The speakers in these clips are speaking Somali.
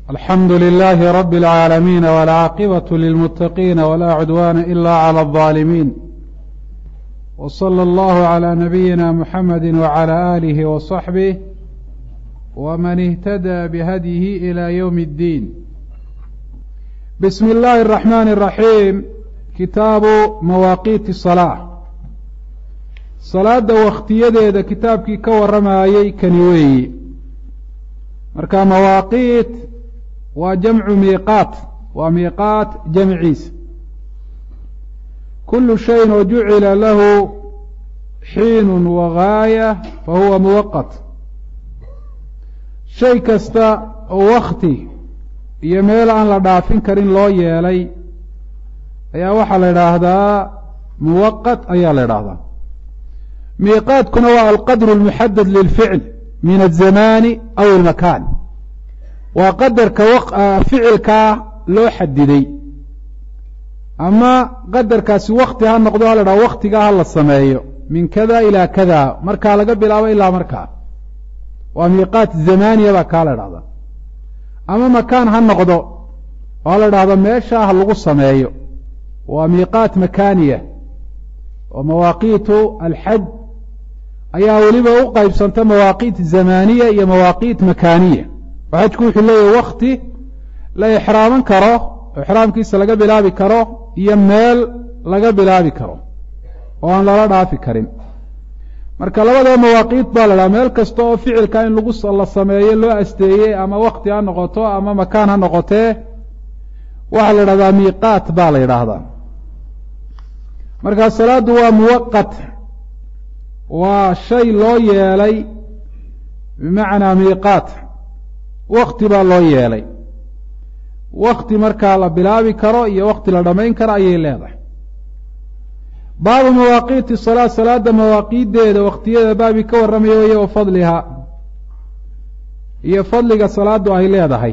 الحمد لله رب العالمين والعاقبة للمتقين ولا عدوان إلا على الظالمين وصلى الله على نبينا محمد وعلى آله وصحبه ومن اهتدى بهديه إلى يوم الدين. بسم الله الرحمن الرحيم. كتاب مواقيت الصلاة. صلاة وقتيdeeda kitaabkii ka waramayay kani weeyi. marka mawaaqiit waa jamcu miiqaat, waa miiqaat jamciisa. kullu shayin oo jucila lahu xiinun wagaaya fahuwa muwaqat. shay kasta oo wakti iyo meel aan la dhaafin karin loo yeelay ayaa waxaa la idhaahdaa muwaqat ayaa la idhaahdaa. miiqaadkuna waa alqadru almuxadad lilficl min alzamaani aw almakaan. waa qadarka ficilkaa loo xadiday ama qadarkaasi wakti ha noqdo ha la dhaha waktigaa ha la sameeyo min kada ilaa kada, markaa laga bilaabo ilaa markaa. waa miiqaat zamaaniya baa kaa la dhahdaa. ama makaan ha noqdo oo ha la dhahdo meeshaa ha lagu sameeyo, waa miiqaat makaaniya. oo mawaaqiitu alxaj ayaa weliba u qaybsanta mawaaqiit zamaaniya iyo mawaaqiit makaaniya. oo xajku wuxuu leeyahay wakti la ixraaman karo oo ixraamkiisa laga bilaabi karo iyo meel laga bilaabi karo oo aan lala dhaafi karin. marka labadaba mawaaqiit baa la dhaha. meel kasta oo ficilka in la sameeyo loo asteeyey ama wakti ha noqoto ama makaan ha noqotee waxaa la idhahdaa miiqaat baa la yidhaahdaa. markaa salaaddu waa muwaqat, waa shay loo yeelay bimacnaa miiqaat, wakti baa loo yeelay. wakti markaa la bilaabi karo iyo wakti la dhammayn karo ayay leedahay. baabu mawaaqiiti salaa, salaada mawaaqiiddeeda waktiyadeeda baabi ka warramaya weye wa fadlihaa, iyo fadliga salaadu ay leedahay.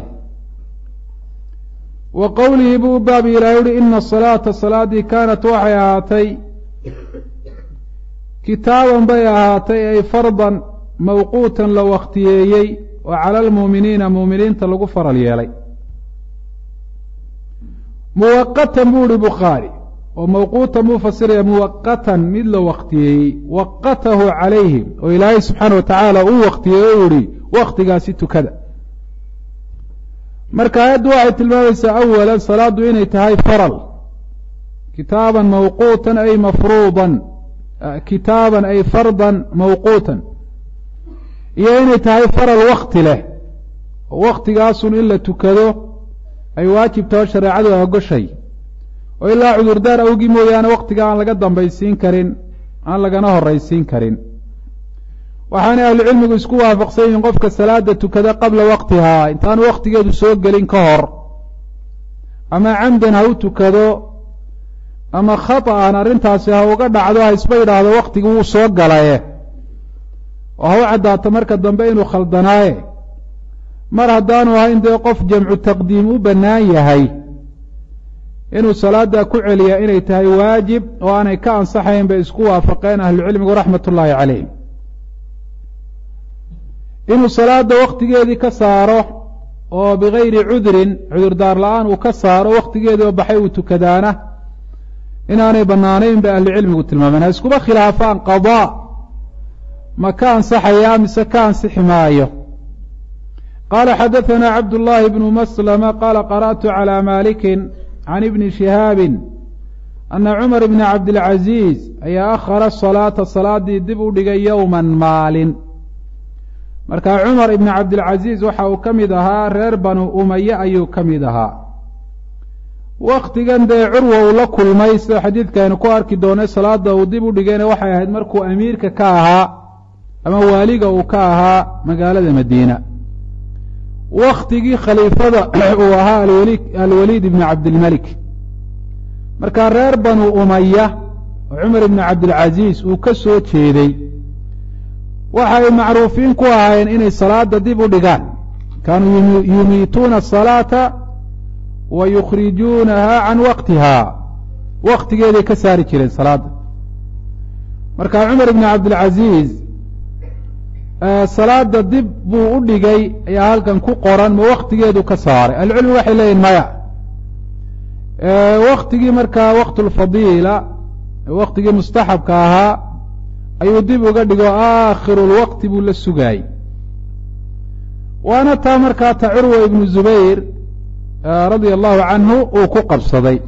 wa qowlihi buu baabi ilahay uhi ina asalaata salaadii kaanat waxay ahaatay kitaaban bay ahaatay ay fardan mawquutan la waktiyeeyey oo cala almuuminiina muuminiinta lagu faral yeelay. muwaqatan buu ihi bukhaari, oo mawquutan buu fasiraya muwaqatan mid la waktiyeeyey, waqatahu calayhim, oo ilaahay subxaana wa tacaala uu waktiyeey o yihi waktigaasi tukada. marka aayaddu waxay tilmaamaysaa awalan salaaddu inay tahay faral, kitaaban mawquutan ay mafruudan, kitaaban ay fardan mawquutan, iyo inay tahay faral wakti leh oo waktigaasun in la tukado ay waajib taho shareecadu ogoshay, oo ilaa cudurdaar awgii mooyaane waktiga aan laga dambaysiin karin, aan lagana horaysiin karin. waxaana ahlucilmigu isku waafaqsan yihiin qofka salaada tukada qabla waqtihaa, intaanu waktigeedu soo gelin ka hor, ama camdan ha u tukado ama khata'an arrintaasi ha uga dhacdo, ha isba yidhaahdo waktigii wuu soo galaye, oo ha u caddaato marka dambe inuu khaldanaaye, mar haddaanu ahayn dee qof jamcu taqdiim u bannaan yahay, inuu salaada ku celiya inay tahay waajib oo aanay ka ansaxayn bay isku waafaqeen ahlucilmigu raxmat ullaahi calayhim. inuu salaada waktigeedii ka saaro oo bigayri cudrin, cudurdaar la-aan uu ka saaro waktigeedii oo baxay uu tukadaana inaanay bannaanayn bay ahlucilmigu tilmaameen. ha iskuba khilaafaan qadaa ma ka ansaxayaa mise ka ansixi maayo. qaala xadaثana cabdullaahi bnu maslama qaala qara'tu calى malikin can ibni shihaabin ana cumar bna cabdilcaziiz ayaa akhara salaata salaadii dib u dhigay yowman maalin. markaa cumar ibni cabdilcaziiz waxa uu ka mid ahaa reer banu umaye ayuu ka mid ahaa. waktigan dee curwa uu la kulmay sida xadiidkaaynu ku arki doonay salaada uu dib u dhigayna waxay ahayd markuu amiirka ka ahaa ama waaliga uu ka ahaa magaalada madiina, waktigii khaliifada uu ahaa alwaliid ibni cabdilmelik. markaa reer banu umaya oo cumar ibni cabdilcaziiz uu ka soo jeeday waxa ay macruufiin ku ahaayeen inay salaada dib u dhigaan. kaanuu yumiituuna asalaata wa yukhrijuunaha can waqtiha, waktigeeday ka saari jireen salaada. markaa cumar ibni cabdilcaziiz salaada dib buu u dhigay ayaa halkan ku qoran ma waktigeedu ka saaray ahlucilmi waxay leeyihin maya waktigii markaa waqtulfadiila waktigii mustaxabka ahaa ayuu dib uga dhigo aakhirulwaqti buu la sugaayey waana taa markaa ta curwa ibnu zubayr radia allahu canhu uu ku qabsaday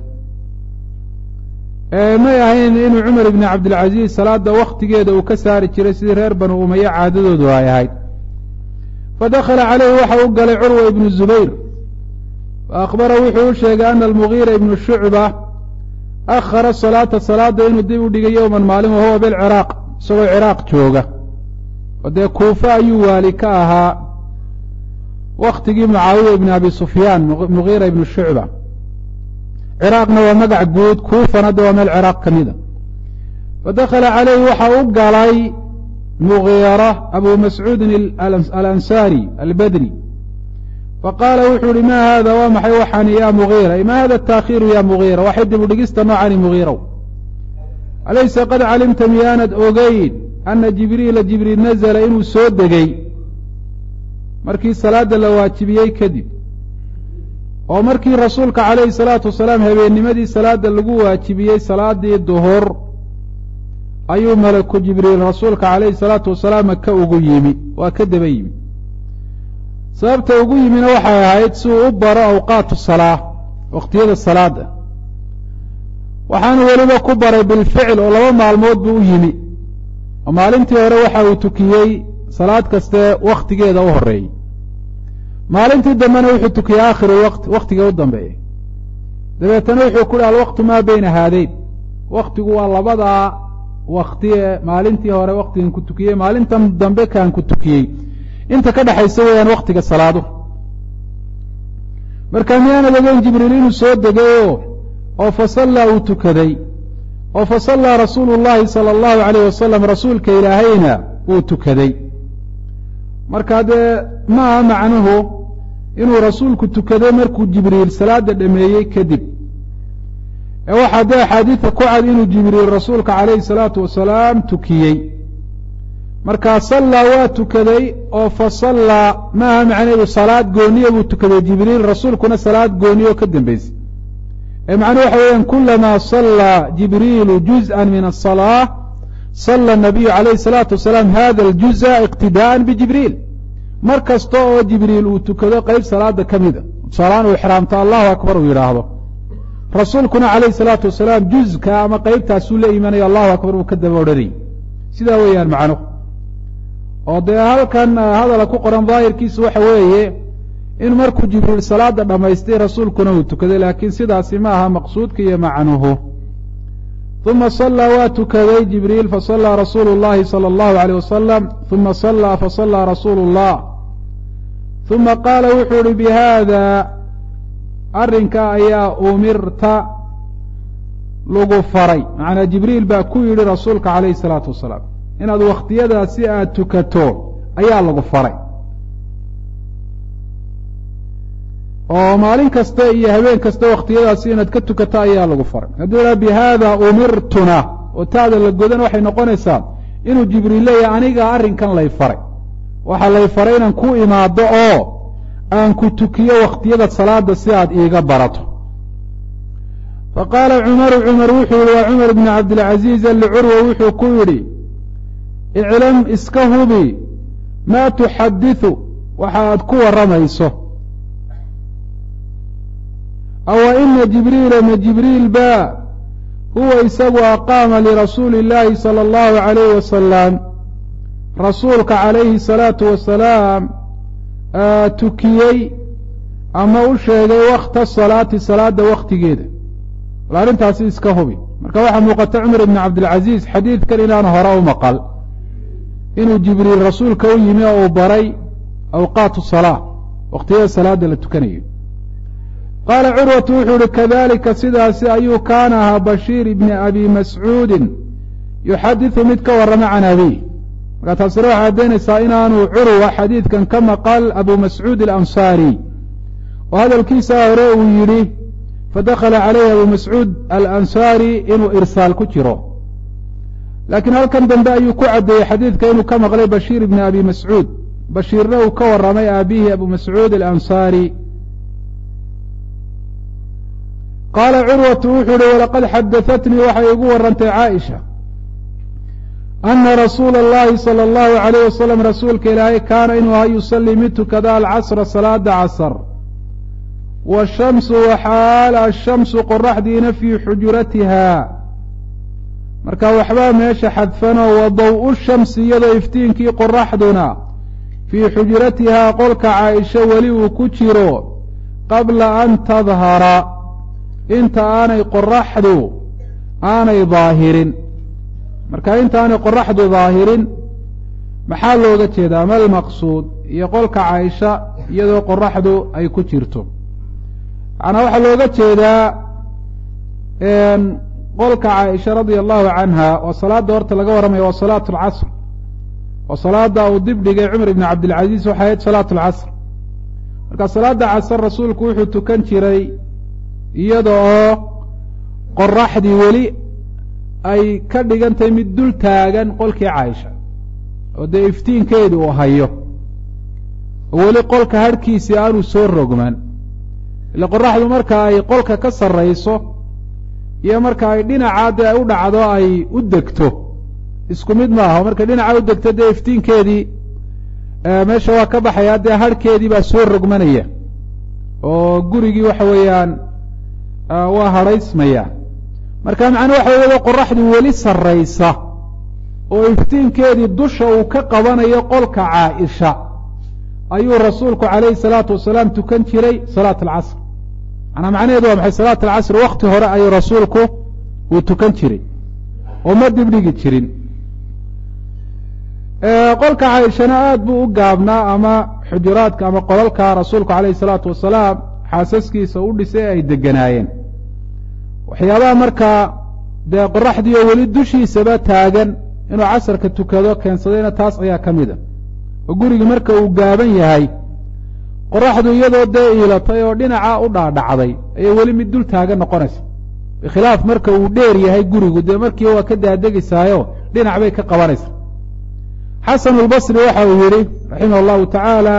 may ahayn inuu cumar ibni cabdilcaziiz salaada waktigeeda uu ka saari jiray sidii reer banu umaye caadadoodu ay ahayd fadakhala calayhi waxa u galay curwa ibnu zubayr faakbara wuxuu u sheegay ana almugiira ibnu shucba akhara salaata salaada inuu dib u dhigay yowman maalin wahuwa bilciraaq isagoo ciraaq jooga oo dee kuufa ayuu waali ka ahaa waktigii mucaawiya ibni abi sufyaan mugiira ibnu shucba ciraaqna waa magac guud kuufana de waa meel ciraaq ka mida fadakhala calayhi waxa u galay mugiira abu mascuudin alansaari albadri faqaala wuxuu ihi ma hada waa maxay waxani ya mugiira ma hada taakhiiru ya mugiira waxay dib u dhigista noocani mugiirow alaysa qad calimta miyaanad ogeyn ana jibriila jibriil nazla inuu soo degay markii salaada la waajibiyey kadib oo markii rasuulka calayhi salaatu wasalaam habeennimadii salaada lagu waajibiyey salaadii duhur ayuu malaku jibriil rasuulka calayhi salaatu wasalaam ka ugu yimi waa ka daba yimi sababta ugu yimina waxay ahayd si uu u baro awqaatu salaa waqtiyada salaada waxaanu weliba ku baray bilficil oo 2 maalmood buu u yimi oo maalintii hore waxa uu tukiyey salaad kaste waktigeeda u horeeyey maalintii dambena wuxuu tukiyey aakhiru waktiga u dambeeyey dabeetana wuxuu ku yihi alwaqtu maa bayna haadayn waktigu waa labadaa wakti ee maalintii hore waktigan ku tukiyey maalintan dambe kaan ku tukiyey inta ka dhexaysa weeyaan waktiga salaadu marka miyaanad ogeyn jibriil inuu soo degay oo fasallaa uu tukaday oo fasallaa rasuulu llahi sala allahu alayh wasalam rasuulka ilaahayna uu tukaday marka dee ma aha macnuhu inuu rasuulku tukaday markuu jibriil salaada dhameeyey kadib ee waxaa dee axaadiida ku cad inuu jibriil rasuulka calayhi salaatu wasalaam tukiyey markaa sallaa waa tukaday oo fasallaa ma aha macnaheedu salaad gooniya buu tukaday jibriil rasuulkuna salaad gooniya oo ka dambaysay ee macnuhu waxa weeyaan kulamaa sallaa jibriilu juz'an min asalaa salla nabiyu calayhi salaatu wasalaam hada aljuza iqtidaa'an bijibriil mar kasta oo jibriil uu tukado qeyb salaada ka mida tusaalahaan uu ixraamto allahu akbar uu yidhaahdo rasuulkuna calayhi salaatu wasalaam juzka ama qeybtaasuu la imanayo allahu akbar uu ka daba odhanayay sidaa weeyaan macnuhu oo dee halkan hadala ku qoran daahirkiisu waxa weeye in markuu jibriil salaada dhammaystay rasuulkuna uu tukaday laakiin sidaasi ma aha maqsuudka iyo macnuhu uma sallaa waa tukaday jibriil fasallaa rasuulu llahi sala allahu alayh wasalam uma sallaa fasallaa rasuulu llah uma qaala wuxuu uhi bihaada arrinka ayaa umirta lagu faray macnaa jibriil baa ku yidhi rasuulka calayhi salaatu wasalaam inaad wakhtiyadaasi aad tukato ayaa lagu faray oo maalin kasta iyo habeen kasta wakhtiyadaasi inaad ka tukato ayaa lagu faray hadduu idhaha bihaada umirtuna oo taada la godan waxay noqonaysaa inuu jibriil leeyahay aniga arrinkan lay faray waxaa lay faray inaan ku imaado oo aan ku tukiyo wakhtiyada salaada si aad iiga barato faqaala cumaru cumar wuxuu yihi waa cumar ibni cabdilcaziiz licurwa wuxuu ku yidhi iclam iska hubi maa tuxadiثu waxa aad ku warramayso awa ina jibriila ma jibriil ba huwa isagu aqaama lirasuuli اllaahi salى اllahu عalayh wasalam rasuulka calayhi الsalaatu wasalaam tukiyey ama u sheegay wakta salaati salaada waktigeeda bal arrintaasi iska hubi marka waxaa muuqata cumar ibn cabdilcaziiz xadiidkan inaanu hore u maqal inuu jibriil rasuulka u yimi oo uu baray awqaatu salaa waqtiyada salaada la tukanayo qaala curwatu wuxuu uhi kadalika sidaasi ayuu kaana ahaa bashiir ibni abi mascuudin yuxadiثu mid ka warrama can abiih markaa taasina waxay caddaynaysaa inaanu curwa xadiidkan ka maqal abu mascuud alansaari oo hadalkiisaa hore uu yidhi fadakhala calayhi abu mascuud alansaari inuu irsaal ku jiro laakiin halkan dambe ayuu ku caddeeyey xadiidka inuu ka maqlay bashiir ibni abi mascuud bashiirna uu ka warramay aabihi abu mascuud alansaari qaala curwatu wuxuu uhi walaqad xadahatnii waxay igu warrantay caaisha ana rasuula اllahi salى اllahu عalayh wasalam rasuulka ilaahay kaana inuu ahaa yusallii mid tukada alcasra salaada casr washamsu waxaal ashamsu qoraxdiina fii xujuratiha marka waxbaa meesha xadfanoo wadaw-u shamsi iyadoo iftiinkii qoraxduna fii xujuratihaa qolka caaisha weli uu ku jiro qabla an tadhara inta aanay qoraxdu aanay daahirin marka intaanay qoraxdu daahirin maxaa looga jeedaa ma almaqsuud iyo qolka caaisha iyadoo qoraxdu ay ku jirto macnaa waxaa looga jeedaa qolka caaisha radia allahu canha oo salaada horta laga warramaya waa salaatu alcasr oo salaada uu dib dhigay cumar ibni cabdilcaziiz waxay ahayd salaatu alcasr marka salaada casr rasuulku wuxuu tukan jiray iyada oo qoraxdii weli ay ka dhigan tahay mid dul taagan qolkii caaisha oo dee iftiinkeedi uu hayo oo weli qolka harhkiisii aanu soo rogman ila qoraxdu marka ay qolka ka sarrayso iyo marka ay dhinacaa dee u dhacdo ay u degto isku mid maaha markay dhinacaa u degto dee iftiinkeedii meesha waa ka baxayaa dee harhkeedii baa soo rogmanaya oo gurigii waxa weeyaan waa hadhaysmaya marka macnuu waxa iyadoo qoraxdu weli sarraysa oo iftiinkeedii dusha uu ka qabanayo qolka caaisha ayuu rasuulku calayhi salaatu wasalaam tukan jiray salaat alcasr manaa macnaheedu waa maxay salaat alcasr wakti hore ayuu rasuulku uu tukan jiray oo ma dibdhigi jirin qolka caaishana aad buu u gaabnaa ama xujuraadka ama qolalka rasuulku calayhi salaatu wasalaam xaasaskiisa u dhisay ay deganaayeen waxyaabaha markaa dee qoraxdii oo weli dushiisaba taagan inuu casarka tukado keensadayna taas ayaa ka mid a oo gurigii marka uu gaaban yahay qoraxdu iyadoo dee iilatay oo dhinacaa u dhaadhacday ayay weli mid dul taagan noqonaysa bikhilaaf marka uu dheer yahay gurigu dee markiiba waa ka daadegaysaayo dhinac bay ka qabanaysa xasanu albasri waxa uu yidhi raximah allahu tacaala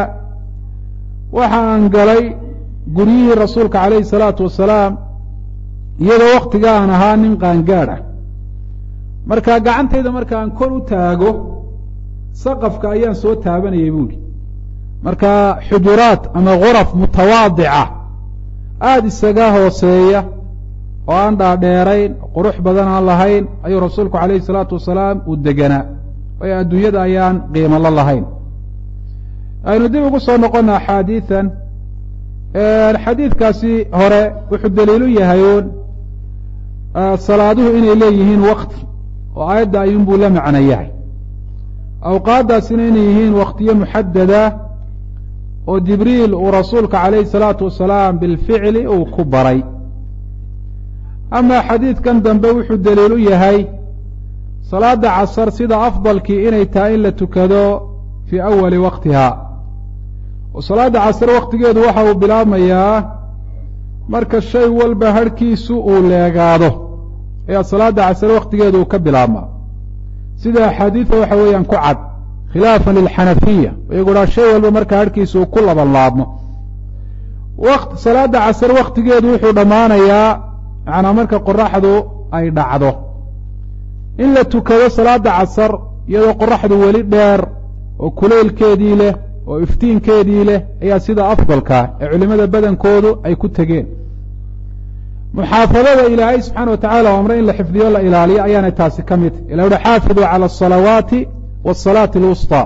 waxa aan galay guryihii rasuulka calayhi salaatu wasalaam iyadoo waktiga aan ahaa nin qaangaadh ah marka gacantayda marka aan kor u taago saqafka ayaan soo taabanayay buuhi marka xujuraat ama guraf mutawaadica aada isaga hooseeya oo aan dhaadheerayn qurux badan aan lahayn ayuu rasuulku calayhi salaatu wasalaam uu deganaa waayo adduunyada ayaan qiimo la lahayn aynu dib ugu soo noqona axaadiian xadiidkaasi hore wuxuu daliilu yahay uun salaaduhu inay leeyihiin wakti oo aayadda ayuunbuu la macno yahay awqaaddaasina inay yihiin waktiyo muxadada oo jibriil uu rasuulka calayhi salaatu wasalaam bilficli uu ku baray ama xadiidkan dambe wuxuu daliilu yahay salaada casar sida afdalkii inay tahay in la tukado fii awali waqtiha oo salaada casar waktigeedu waxa uu bilaabmayaa marka shay walba harhkiisu uu leegaado ayaa salaada casar waktigeedu uu ka bilaabmaa sida axaadiida waxa weeyaan ku cad khilaafan lilxanafiya iyagu dhaa shay walba marka harhkiisu uu ku labanlaabmo salaada casar waktigeedu wuxuu dhammaanayaa macnaa marka qoraxdu ay dhacdo in la tukado salaada casar iyadoo qoraxdu weli dheer oo kuleylkeedii leh oo iftiinkeedii leh ayaa sida afdalkaa ee culimada badankoodu ay ku tegeen muxaafadada ilaahay subxaana watacala amre in la xifdiyo la ilaaliyo ayaanay taasi ka mid ila uhi xaafiduu cala asalawaati waasalaati alwusطى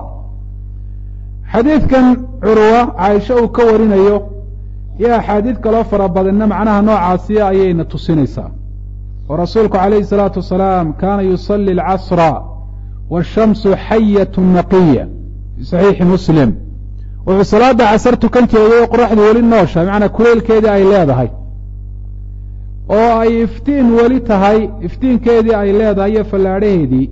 xadiidkan curwa caaisha uu ka warinayo iyo axaadiid kaloo fara badanna macnaha noocaasiya ayayna tusinaysaa oo rasuulku calayhi الsalaatu wasalaam kaana yusalli alcasra waashamsu xayat naqiya fi saxiixi muslim wuxuu salaada casar tukan jiray oo qoraxdu weli noosha macnaa kuleylkeedii ay leedahay oo ay iftiin weli tahay iftiinkeedii ay leedahay iyo fallaadhaheedii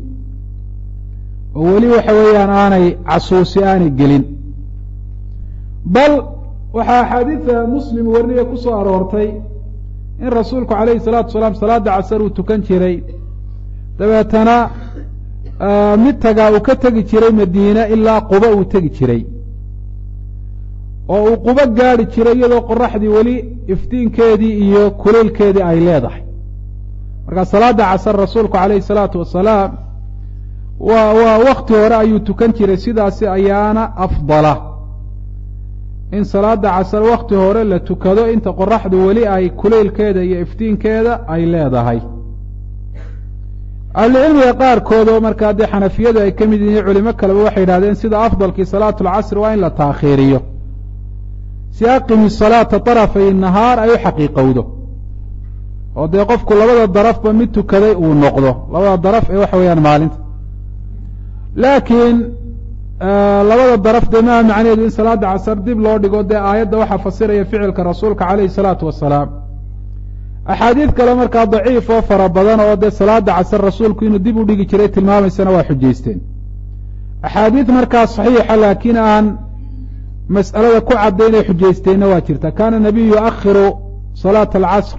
oo weli waxa weeyaan aanay casuusi aanay gelin bal waxaa axaadiida muslim wariniya ku soo aroortay in rasuulku calayhi salaatu wasalaam salaada casar uu tukan jiray dabeetana mid tagaa uu ka tegi jiray madiine ilaa quba uu tegi jiray oo uu qubo gaadhi jiray iyadoo qoraxdii weli iftiinkeedii iyo kuleylkeedii ay leedahay markaa salaada casar rasuulku calayhi salaatu wasalaam waa wakti hore ayuu tukan jiray sidaasi ayaana afdala in salaada casar wakti hore la tukado inta qoraxdu weli ay kuleylkeeda iyo iftiinkeeda ay leedahay ahlucilmiga qaarkood oo markaa dee xanafiyadu ay ka mid yihiin culimo kaleba waxay yidhahdeen sida afdalkii salaatu alcasr waa in la taakhiiriyo si aqimi salaata طarafay nahaar ay u xaqiiqowdo oo dee qofku labada darafba mid tukaday uu noqdo labada daraf ee waxa weeyaan maalinta laakiin labada daraf dee maa macnaheedu in salaada casar dib loo dhigo dee aayadda waxaa fasiraya ficilka rasuulka calayhi salaatu wasalaam axaadiid kale markaa daciif oo fara badan oo dee salaada casar rasuulku inuu dib u dhigi jiray tilmaamaysana waa xujaysteen axaadiid markaa saxiixa laakiin aan mas'alada ku cadday inay xujaysteenna waa jirta kaana nabiyu yuakhiru salaata alcasr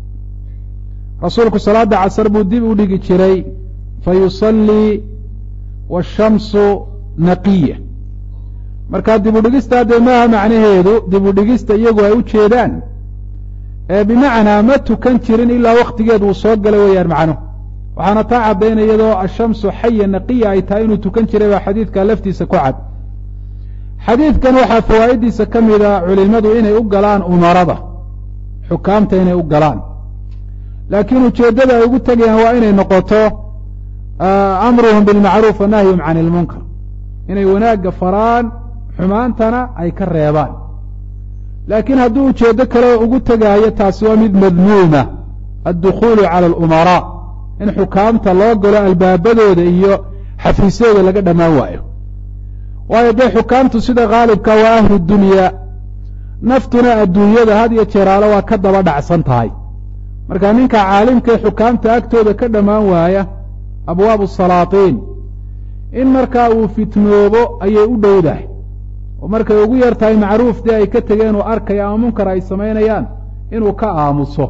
rasuulku salaada casar buu dib u dhigi jiray fayusallii waashamsu naqiya markaa dib u dhigistaa dee maaha macnaheedu dib u dhigista iyagu ay u jeedaan bimacnaa ma tukan jirin ilaa waktigeed uu soo galay weeyaan macnuhu waxaana taa caddaynaya iyadoo ashamsu xaya naqiya ay tahay inuu tukan jiray baa xadiidka laftiisa ku cad xadiidkan waxaa fawaa'idiisa ka mida culimadu inay u galaan umarada xukaamta inay u galaan laakiin ujeeddada ay ugu tegayaan waa inay noqoto amruhum bilmacruuf wa nahyum can ilmunkar inay wanaagga faraan xumaantana ay ka reebaan laakiin hadduu ujeeddo kale ugu tegaayo taasi waa mid madmuuma addukhuulu cala alumaraa in xukaamta loo galo albaabadooda iyo xafiisyooda laga dhammaan waayo waayo dee xukaamtu sida khaalibka waa ahlu dunyaa naftuna adduunyada had iyo jeeraalo waa ka daba dhacsan tahay marka ninka caalimkae xukaamta agtooda ka dhammaan waaya abwaabu salaatiin in markaa uu fitnoobo ayay u dhowdahay oo markay ugu yar tahay macruuf dee ay ka tegeen uu arkaya ama munkar ay samaynayaan inuu ka aamuso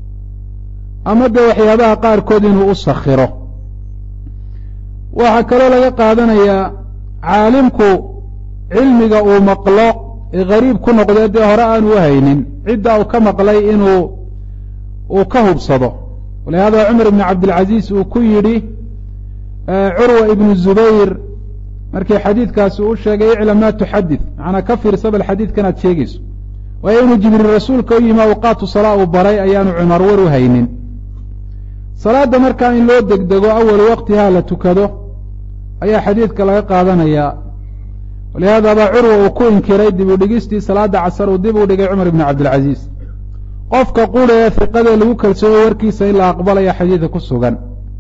ama dee waxyaabaha qaarkood inuu u sakhiro waxaa kaloo laga qaadanayaa caalimku cilmiga uu maqlo ee gariib ku noqdee dee hore aanu u haynin cidda uu ka maqlay uu ka hubsado walihaada cumar ibni cabdilcaziiz uu ku yidhi curwa ibnu zubayr markii xadiidkaasi uu sheegay iclam maa tuxadid macnaa ka fiirsa bal xadiidkan aad sheegayso waayo inuu jibriil rasuulka u yimi awqaatu salaa uu baray ayaanu cumar war u haynin salaadda markaa in loo degdego awalu waqtihaa la tukado ayaa xadiidka laga qaadanayaa walihaada baa curwa uu ku inkiray dib u dhigistii salaada casar uu dib u dhigay cumar ibni cabdilcaziiz qofka qura ee fiqadee lagu kalsooyo warkiisa in la aqbalaya xadiidka ku sugan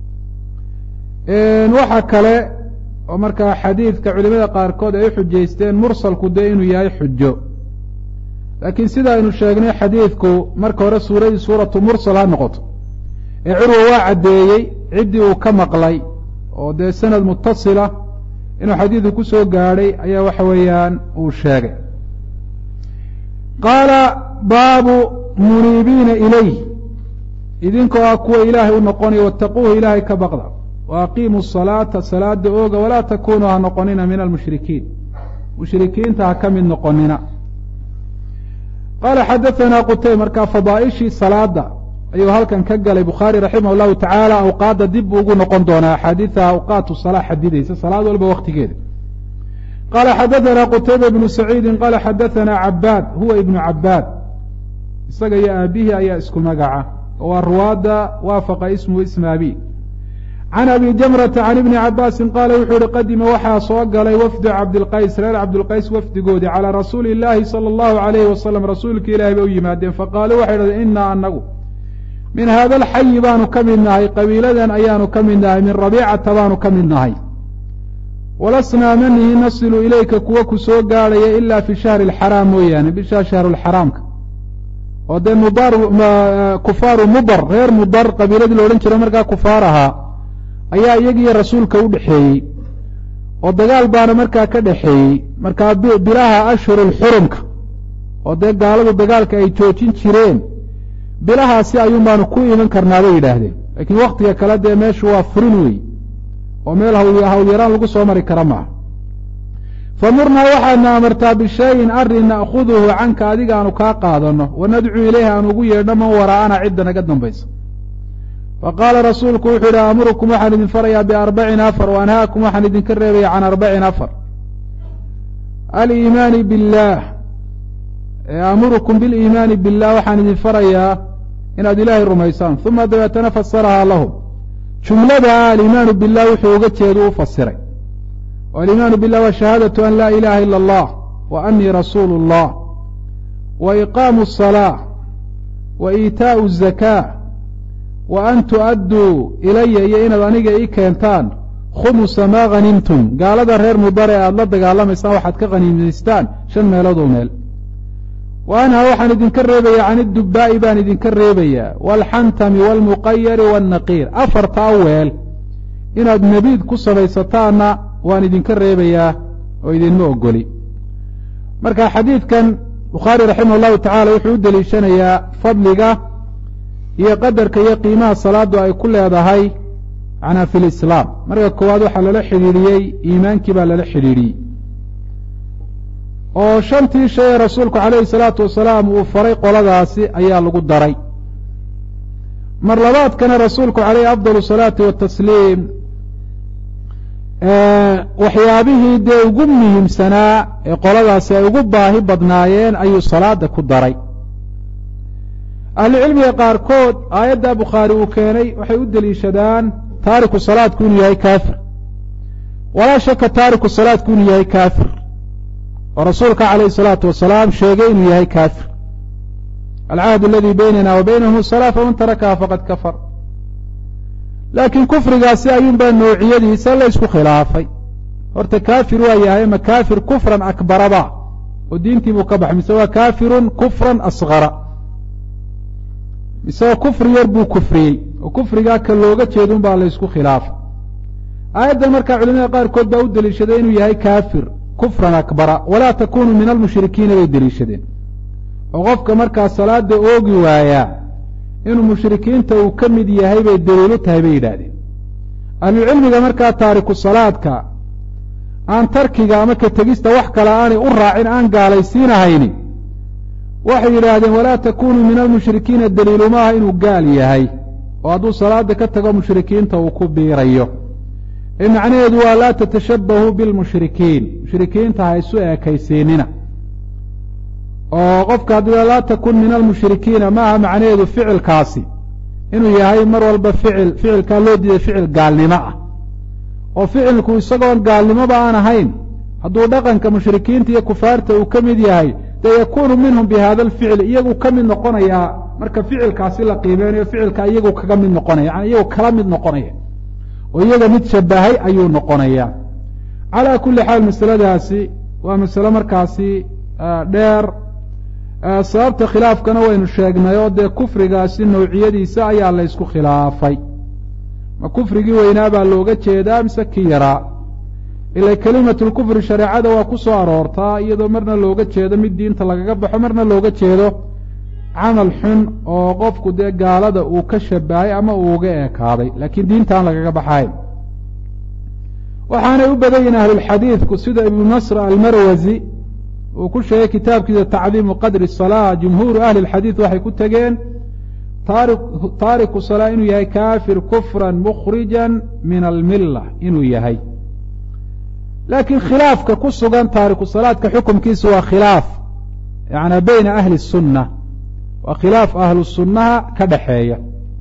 waxa kale oo markaa xadiidka culimada qaarkood ay u xujaysteen mursalku dee inuu yahay xujo laakiin sida aynu sheegnay xadiidku marka hore suuradii suuratu mursal ha noqoto ee curwa waa caddeeyey ciddii uu ka maqlay oo dee sanad mutasila inuu xadiidku ku soo gaadhay ayaa waxa weeyaan uu sheegay qaala baabu muniibiina ilayh idinkoo ah kuwa ilaahay u noqonaya wattaquuhu ilaahay ka baqda waaqiimu salaata salaada ooga walaa takunuu ha noqonina min almushrikiin mushrikiinta ha ka mid noqonina qaala xadaanaa qutayb markaa fadaa'ishii salaada ayuu halkan ka galay bukhaari raximah llahu tacaala awqaadda dib buu ugu noqon doonaa axaadiida awqaatu salaa xadidaysa salaad walba waktigeeda qaala xadaanaa qutayba ibnu saciidin qaala xadaanaa cabaad huwa ibnu cabaad isaga iyo aabihii ayaa isku magaca oo waa ruwaadda waafaqa ismuhu isma abi can abi jamrata can ibni cabaasin qaala wuxuu yihi qadima waxaa soo galay wafdu cabdilqays reer cabdilqays wafdigoodii calaa rasuuli illaahi sala allahu alayhi wasalam rasuulka ilaahi bay u yimaadeen faqaaluu waxay dhahdeen inaa anagu min haada alxayi baanu ka mid nahay qabiiladan ayaanu ka mid nahay min rabiicata baanu ka mid nahay walasnaa manihi nasilu ilayka kuwa ku soo gaadhaya ilaa fi shahri alxaraam mooyaane bishaa shahrulxaraamka oo dee kufaaru mudar reer mudar qabiiladii la odhan jiro markaa kufaar ahaa ayaa iyagiiyo rasuulka u dhexeeyey oo dagaal baana markaa ka dhexeeyey markaa bilaha ashhurulxurumka oo dee gaaladu dagaalka ay joojin jireen bilahaasi ayuun baanu ku iman karnaa bay yidhaahdeen laakiin waktiga kale dee meeshu waa furin wey oo meel hawyaraan lagu soo mari kara maaha famurnaa waxaadna amartaa bishayin arrin na'khuduhu canka adiga aanu kaa qaadano wanadcuu ilayhi aan ugu yeedho man waraa'ana cidda naga dambaysa faqaala rasuulku wuxuu yidhi aamurukum waxaan idin farayaa biarbacin afar wa anhaakum waxaan idinka reebaya can arbacin afar aliimaani billaah aamurukum biliimaani billah waxaan idin farayaa inaad ilaahay rumaysaan uma dabeetana fasarahaa lahum jumlada aliimaanu billah wuxuu uga jeedu u fasiray aliimaanu billah wa shahaadatu an laa ilaha ila allah wa anii rasuulu اllah wa iqaamu الصalaaة wa iitaau الzakaa wa an tu'adduu ilaya iyo inaad aniga ii keentaan khumusa maa hanimtum gaalada reer mudare aada la dagaalamaysaan waxaad ka khaniimaystaan 5 meelood oo meel wa anhaa waxaan idinka reebayaa can idubbaa'i baan idinka reebayaa waalxantami waalmuqayari waannaqiir 4taa weel inaad nebiid ku samaysataanna waan idinka reebayaa oo idinma ogoli marka xadiidkan bukhaari raximah allahu tacala wuxuu u deliishanayaa fadliga iyo qadarka iyo qiimaha salaadu ay ku leedahay macnaa fi lislaam marka koowaad waxaa lala xidhiidhiyey iimaankii baa lala xidhiidhiyey oo 5tii shay ee rasuulku calayhi salaatu wasalaam uu faray qoladaasi ayaa lagu daray mar labaadkana rasuulku calayhi afdal salaati watasliim waxyaabihii dee ugu muhiimsanaa ee qoladaasi ay ugu baahi badnaayeen ayuu salaada ku daray ahlucilmiga qaarkood aayadda bukhaari uu keenay waxay u deliishadaan taariku salaadku inuu yahay kaafir walaa shaka taariku salaadku inuu yahay kaafir oo rasuulka calayhi salaatu wasalaam sheegay inuu yahay kaafir alcahd aladii baynana wa baynahum salaa faman tarakaha faqad kafar laakiin kufrigaasi ayuunbaa noociyadiisa la ysku khilaafay horta kaafir waa yahay ma kaafir kufran akbaraba oo diintii buu ka baxay mise waa kaafirun kufran asgara mise kufri yar buu kufriyey oo kufrigaa ka looga jeedun baa la ysku khilaafay aayaddan markaa culimada qaarkood baa u deliishaday inuu yahay kaafir kufran akbara walaa takunu min almushrikiina bay deliishadeen oo qofka markaa salaada oogi waayaa inuu mushrikiinta uu ka mid yahay bay daliilu tahay bay yidhaahdeen ahlucilmiga markaa taariku salaadka aan tarkiga ama ka tegista wax kale aanay u raacin aan gaalaysiinahayni waxay yidhaahdeen walaa takunuu min almushrikiina daliilu maaha inuu gaal yahay oo hadduu salaada ka tago mushrikiinta uu ku biirayo ee macnaheedu waa laa tatashabbahuu bilmushrikiin mushrikiinta ha isu eekaysiinina oo qofka haddii laa takun min almushrikiina maaha macnaheedu ficilkaasi inuu yahay mar walba ficilkaa loo diiday ficil gaalnimo ah oo ficilku isagoon gaalnimoba aan ahayn hadduu dhaqanka mushrikiinta iyo kufaarta uu ka mid yahay dee yakuunu minhum bi hada alficl iyagu ka mid noqonayaa marka ficilkaasi la qiimeynayo ficilka iyagu kaga mid noqonaya yani iyagu kala mid noqonaya oo iyaga mid shabahay ayuu noqonayaa calaa kulli xaal masaladaasi waa masale markaasi dheer sababta khilaafkana waynu sheegnay oo dee kufrigaasi nawciyadiisa ayaa la ysku khilaafay ma kufrigii weynaa baa looga jeedaa mise kii yaraa ila kelimatulkufri shareecada waa ku soo aroortaa iyadoo marna looga jeedo mid diinta lagaga baxo marna looga jeedo camal xun oo qofku dee gaalada uu ka shabahay ama uu uga eekaaday laakiin diintaan lagaga baxayn waxaanay u badan yihin ahlulxadiidku sida ibnu nasr almarwasi uu ku sheegay kitaabkiisa tacdiimu qadri الsalaa jumhuuru ahli اlxadiid waxay ku tegeen taariku salaa inuu yahay kaafir kufran mukhrija min almila inuu yahay laakiin khilaafka ku sugan taariku salaadka xukumkiisa waa khilaaf yani bayna ahli الsunna waa khilaaf ahlu sunnaha ka dhaxeeya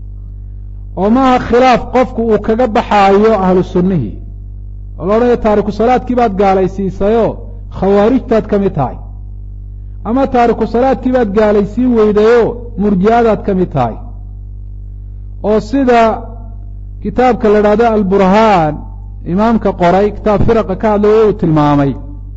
oo maaha khilaaf qofku uu kaga baxaayo ahlu sunnihii oo la odhanayo taariku salaadkii baad gaalaysiisayo khawaarijtaad ka mid tahay ama taariku salaadkii baad gaalaysiin weydayo murji'adaad ka mid tahay oo sida kitaabka la idhahdo alburhaan imaamka qoray kitaab firaqa ka hadlay uu tilmaamay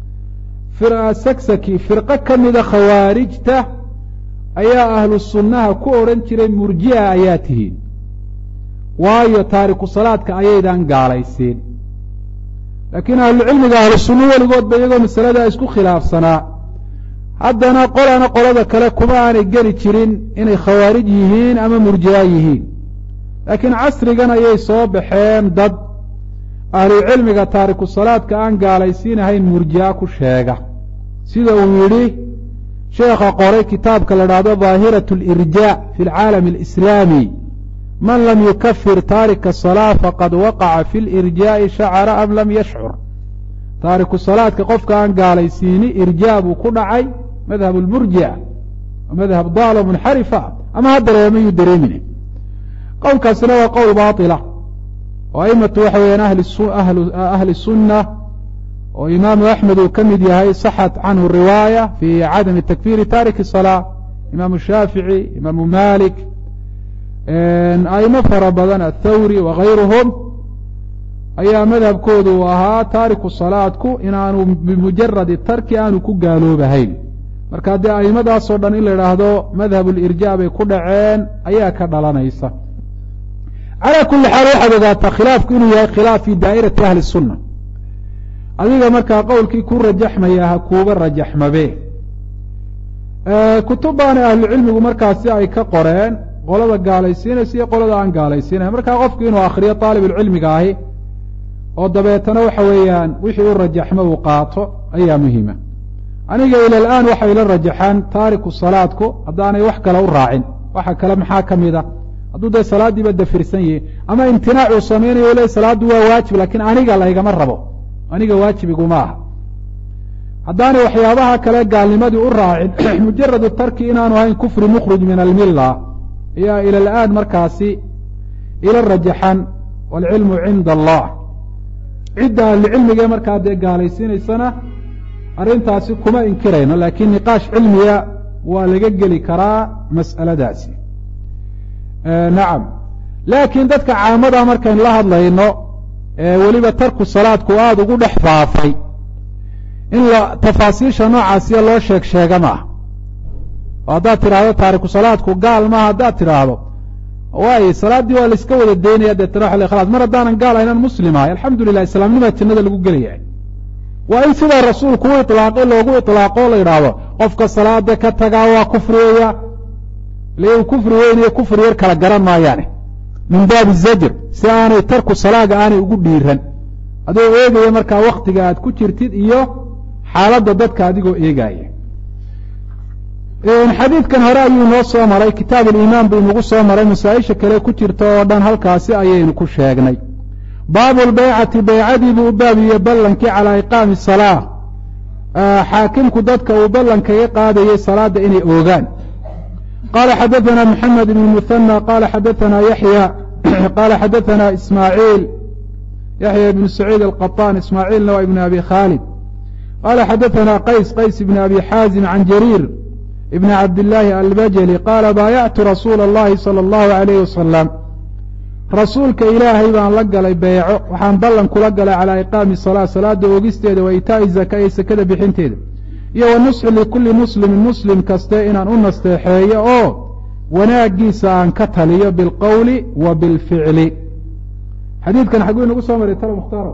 saksaki firqo ka mida khawaarijta ayaa ahlu sunnaha ku odhan jiray murji'a ayaa tihiin waayo taariku salaadka ayaydan gaalaysiin laakiin ahlucilmiga ahlu sunna weligoodba iyagoo masaladaa isku khilaafsanaa haddana qolana qolada kale kuma aanay geli jirin inay khawaarij yihiin ama murji'a yihiin laakiin casrigan ayay soo baxeen dad ahlucilmiga taariku salaadka aan gaalaysiinahayn murji'a ku sheega sida uu yidhi sheekha qoray kitaabka la dhahdo daahiraة اlirjaa fi اlcaalam اlislaami man lam yukafir taarika الsalaa faqad waqaca fi اlirjaaءi shacara am lam yashcur taariku salaadka qofka aan gaalaysiini irjaa buu ku dhacay madhab اlmurjica madhab daalo munxarifa ama ha dareema yuu dareemine qowlkaasina waa qowl baطila oo aimatu waxa weyaan ahli sunna oo imaamu axmed uu ka mid yahay صaxat canhu riwaaya fi cadami takfiri taariki الsalaa imaamu shaafici imaamu malik aimo fara badan athawri wagayruhum ayaa madhabkoodu uu ahaa taariku salaadku inaanu bimujaradi tarki aanu ku gaaloobahayn marka haddii aimadaasoo dhan in la idhaahdo madhab lirjaa bay ku dhaceen ayaa ka dhalanaysa calaa kuli xaal waxaad ogaataa khilaafku inuu yahay khilaaf fi daa'irati ahli sunna adiga markaa qowlkii ku rajaxmaya ha kuuga rajaxmabe kutubbaana ahlucilmigu markaasi ay ka qoreen qolada gaalaysiinaysa iyo qolada aan gaalaysiinayn markaa qofku inuu akriyo aalibulcilmiga ahi oo dabeetana waxa weeyaan wixii u rajaxmo uu qaato ayaa muhiima aniga ila alaan waxay la rajaxaan taariku salaadku haddaanay wax kale u raacin waxa kale maxaa ka mid a hadduu dee salaaddiiba dafirsan yihi ama imtinaacuu samaynayo le salaaddu waa waajib laakiin aniga laygama rabo aniga waajibiguma aha haddaanay waxyaabaha kale gaalnimadii u raacin mujaradu tarki inaanu ahayn kufri mukhrij min almilla ayaa ila alaan markaasi ila rajaxan waalcilmu cinda allah cidda ahlicilmigee markaa dee gaalaysiinaysana arrintaasi kuma inkirayno laakiin niqaash cilmiga waa laga geli karaa mas'aladaasi nacam laakiin dadka caamada markaynu la hadlayno weliba tarku salaadku aada ugu dhex faafay in tafaasiisha noocaasiya loo sheega maaha oo haddaad tidhaahdo taariku salaadku gaal maaha haddaad tidhaahdo waayo salaaddii waa laiska wada daynaya deetana waa khalaas mar haddaanan gaal aynaan muslim ahay alxamdu lilah islaamnimaa jannada lagu gelaya waa in sidaa rasuulku u ilaaqay loogu ilaaqo la yidhaahdo qofka salaada ka tagaa waa kufriyeya le kufri weyn iyo kufri yar kala garan maayaane min baabi zajr si aanay tarku salaaga aanay ugu dhiiran adoo eegaya markaa waktiga aad ku jirtid iyo xaaladda dadka adigoo eegaaya xadiidkan hore ayuu noo soo maray kitaab aliimaan buu inagu soo maray masaa-isha kale ku jirta oo dhan halkaasi ayaynu ku sheegnay baabu lbaycati baycadii buu u baabiye ballankii calaa iqaami salaa xaakimku dadka uu ballankaga qaadayay salaada inay oogaan qala xadaثna mحamed بn mثنى qala xadaثna yaحyى qala xadaثna ismaaعiil yaحyى بn سacيid الqطاn ismaaعiilna waa ibn abi khaalid qala xadaثna qays بn abi xaazim can jariir ibn cabdالlahi albajli qala baayactu rasuula الlahi salى الlahu عalayh wasalam rasuulka ilaahay baan la galay beeco waxaan ballan kula galay calaa iqaami salaa salaada oogisteeda wa itaa'i zaka iyo sakada bixinteeda iyo wa nusxi likulli muslimin muslim kaste inaan u nasteexeeyo oo wanaagiisa aan ka taliyo bilqowli wa bilficli xadiidkan xaguu inagu soo maray talo mukhtaaro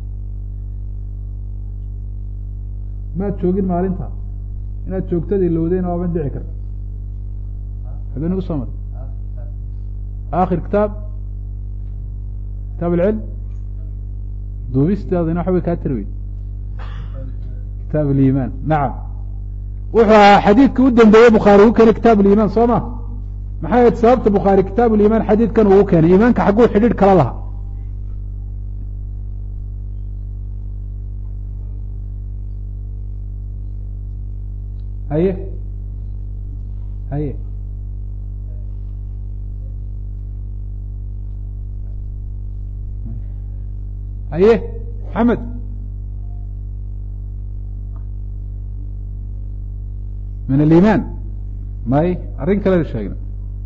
maad joogin maalinta inaad joogtadii lowdeen waama dhici karta xaguu inagu soo maray aakhir kitaab kitaab alcilm duubistaadina waxbay kaa tiri weyd kitaab aliimaan nacam wuxuu ahaa xadiidka u dambeeye bukhaari ugu keenay kitaab aliimaan soo ma maxay ahayd sababta bukhaari kitaab aliimaan xadiidkan ugu keenay iimaanka xagguu xidhiidh kala lahaa haye haye haye maxamed min aliimaan may arrin kalena sheegna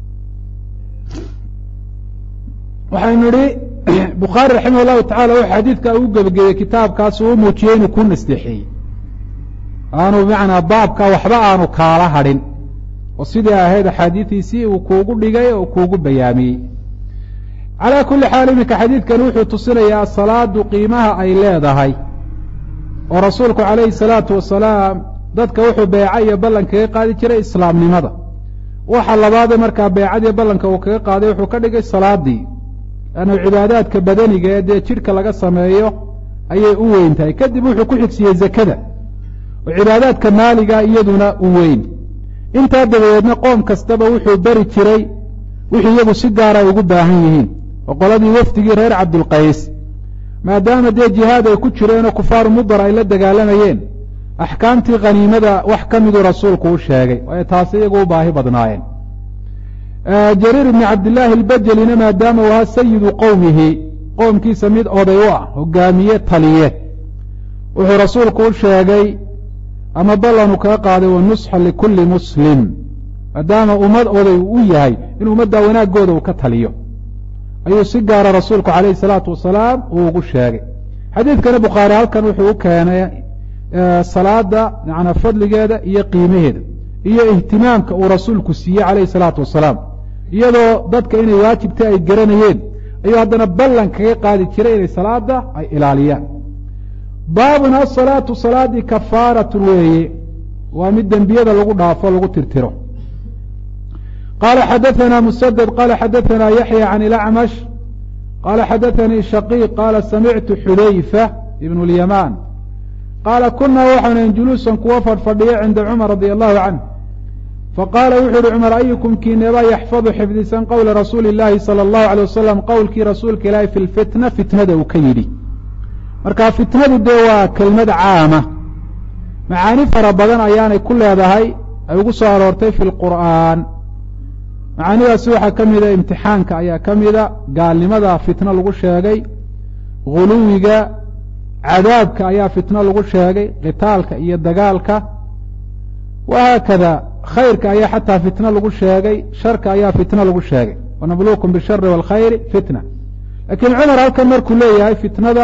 waxaynu idhi bukhaari raximah llahu tacala wuxuu xadiidka ugu gebageyey kitaabkaas uu muujiyey inuu ku nasteexeeyey aanu bimacnaa baabka waxba aanu kaala hadhin oo sidii ahayd axaadiidiisii uu kuugu dhigay oo kuugu bayaamiyey calaa kulli xaal iminka xadiidkan wuxuu tusinayaa salaadu qiimaha ay leedahay oo rasuulku calayhi salaatu wasalaam dadka wuxuu beeca iyo ballan kaga qaadi jiray islaamnimada waxa labaadee markaa beecadiiyo ballanka uu kaga qaaday wuxuu ka dhigay salaadii lannu cibaadaadka badaniga ee dee jidhka laga sameeyo ayay u weyn tahay. kadib wuxuu ku xigsiiyey zakada oo cibaadaadka maaliga iyaduna u weyn. intaa dabadeedna qoom kastaba wuxuu beri jiray wixii iyagu si gaara ugu baahan yihiin. oo qoladii wafdigii reer cabdulqays maadaama dee jihaad ay ku jireenoo kufaaru mudar ay la dagaalamayeen, axkaamtii khaniimada wax ka miduu rasuulku u sheegay, waayo taasi iyagu u baahi badnaayeen. jariir ibni cabdillaahi albajelina maadaama uu ahaa sayidu qowmihi, qoomkiisa mid oday u ah, hogaamiye taliye, wuxuu rasuulku u sheegay ama ballanuu kaga qaaday wanusxa likulli muslim, maadaama ummad oday uu u yahay in ummaddaa wanaaggooda uu ka taliyo, ayuu si gaara rasuulku calayhi salaatu wasalaam uu ugu sheegay. xadiidkana bukhaari halkan wuxuu u keenay salaada macnaa fadligeeda iyo qiimaheeda iyo ihtimaamka uu rasuulku siiyey calayhi salaatu wasalaam, iyadoo dadka inay waajibta ay garanayeen ayuu haddana ballan kaga qaadi jiray inay salaada ay ilaaliyaan. baabun asalaatu salaadii kafaaratun weeye, waa mid dembiyada lagu dhaafo lagu tirtiro. qaala xadaثana musadad qaala xadaثana yaxya can ilacmash qaala xadaثanii shaqiiq qaala samictu xudayfa ibn اlyamaan qaala kunaa waxaanayn juluusan kuwa fadhfadhiya cinda cumar radi allahu canh faqaala wuxuu uhi cumar ayukum kiineba yaxfadu xifdisan qowla rasuuli اllaahi salى اllahu alيه wasalam qowlkii rasuulka ilaahi fi lfitna fitnada uu ka yidhi. marka fitnadu dee waa kelmad caama, macaani fara badan ayaanay ku leedahay, ay ugu soo aroortay fi lqur'aan. macaanidaasi waxaa ka mida imtixaanka ayaa ka mida, gaalnimada fitno lagu sheegay, guluwiga, cadaabka ayaa fitno lagu sheegay, qitaalka iyo dagaalka, wahaakada khayrka ayaa xataa fitno lagu sheegay, sharka ayaa fitno lagu sheegay, wanabluukum bishari waalkhayri fitna. laakiin cumar halkan markuu leeyahay fitnada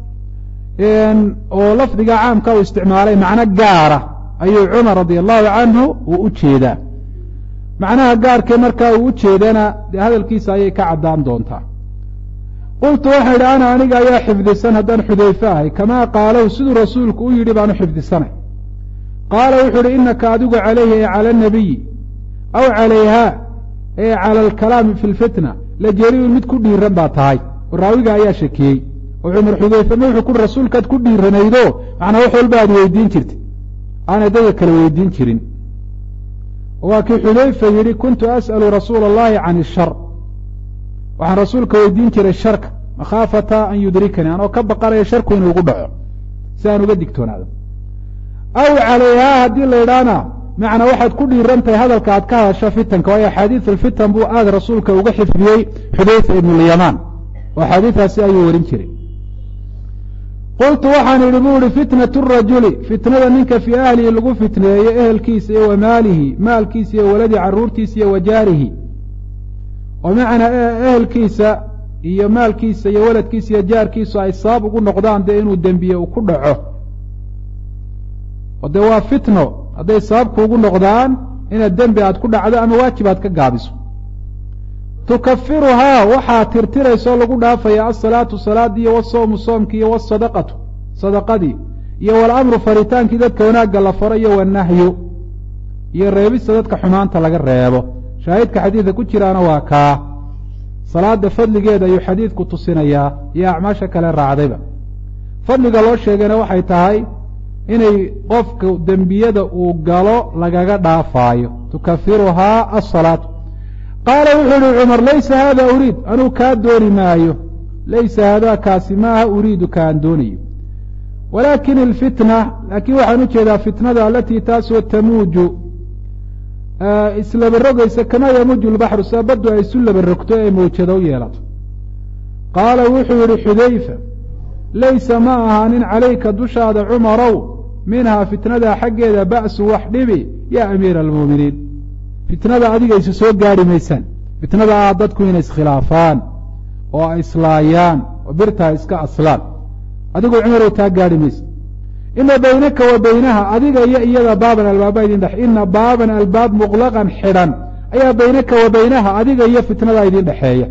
oo lafdiga caamka uu isticmaalay macno gaara ayuu cumar radi allahu canhu uu u jeedaa. macnaha gaarkee markaa uu u jeedana dee hadalkiisa ayay ka caddaan doontaa. qultu waxaan idhi ana aniga ayaa xifdisan haddaan xudayfe ahay, kamaa qaalow siduu rasuulku u yidhi baan u xifdisanay. qaala wuxuu uhi inaka adigu calayhi ee cala anabiyi aw calayha ee cala alkalaami fi lfitna la jariirun mid ku dhiiran baa tahay. oo raawiga ayaa shakiyey oo cumar xudayfe ma wuxuu ku rasuulkaad ku dhiiranaydo macnaa wax walba aad weydiin jirtay, aanay dadka kale weydiin jirin. waa kii xudayfa yidhi kuntu as'alu rasuula allahi can ishar, waxaan rasuulka weydiin jiray sharka makhaafata an yudrikanii, anoo ka baqanaya sharku inuu igu dhaco si aan uga digtoonaado. aw calayhaa haddii la idhaana macnaa waxaad ku dhiiran tahay hadalka aad ka hadasho fitanka, waayo axaadiis alfitan buu aada rasuulka uga xifdiyey xudayfa ibnu lyamaan, oo axaadiistaasi ayuu warin jiray. qultu waxaan idhi buu ihi fitnatu rajuli, fitnada ninka fii ahlihi lagu fitneeyo ehelkiisa iyo wa maalihi, maalkiisa iyo waladii carruurtiisa iyo wa jaarihi, oo macnaa ehelkiisa iyo maalkiisa iyo waladkiisa iyo jaarkiisu ay sabab ugu noqdaan dee inuu dembiye uu ku dhaco. oo dee waa fitno hadday sababku ugu noqdaan inaad dembi aad ku dhacdo ama waajib aad ka gaabiso. tukafiruhaa waxaa tirtiraysoo lagu dhaafaya asalaatu salaadii iyo wasawmu soomkii iyo wasadaqatu sadaqadii iyo walamru faritaankii dadka wanaagga la faro iyo wanahyu iyo reebista dadka xumaanta laga reebo. shaahidka xadiidka ku jiraana waa kaa. salaada fadligeeda ayuu xadiidku tusinayaa iyo acmaasha kale raacdayba. fadliga loo sheegayna waxay tahay inay qofka dembiyada uu galo lagaga dhaafaayo. tukafiruhaa asalaatu. qaala wuxuu uhi cumar laysa haada uriid, anuu kaa dooni maayo, laysa haadaa kaasi maaha uriidu kaan doonayo, walaakin alfitna, laakiin waxaan u jeedaa fitnada alatii taasoo tamuuju islabarogaysa kamaa yamuuju lbaxru, sida baddu ay isu labarogto ee mawjado u yeelato. qaala wuxuu yihi xudayfa laysa ma ahaanin calayka dushaada cumarow minhaa fitnadaa xaggeeda ba'su wax dhibi yaa amiira almu'miniin. fitnada adiga isu soo gaari maysaan. fitnada ah dadku inay iskhilaafaan oo ay islaayaan oo birtaa iska aslaan, adigu cumarow taa gaari maysa. ina baynaka wa baynaha, adiga iyo iyada baaban albaaba idin dhex, ina baaban albaab muqlaqan xidhan ayaa baynaka wa baynaha, adiga iyo fitnada idin dhexeeya.